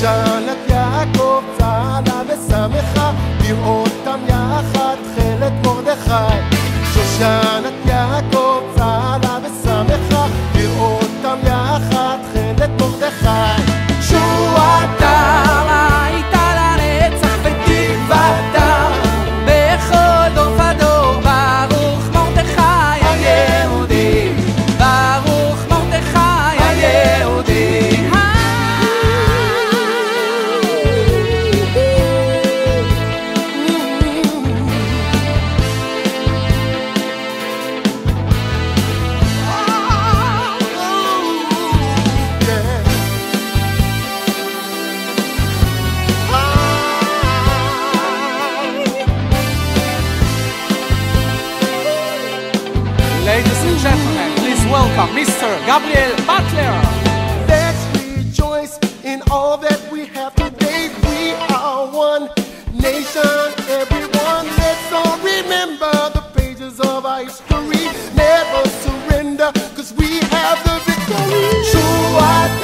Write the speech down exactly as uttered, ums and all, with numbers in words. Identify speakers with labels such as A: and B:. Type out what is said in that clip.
A: שושנת יעקב צהלה ושמחה לראותם יחד תכלת מרדכי שושנת יעקב צהלה ושמחה לראותם יחד תכלת מרדכי
B: תשועתם הייתה לנצח ותקוותם בכל דור ודור ברוך מרדכי היהודי ברוך מרדכי היהודי Ladies and gentlemen, please welcome Mister Gabriel Butler.
A: Let's rejoice in all that we have today. We are one nation, everyone. Let's all remember the pages of our history. Never surrender, cause we have the victory. True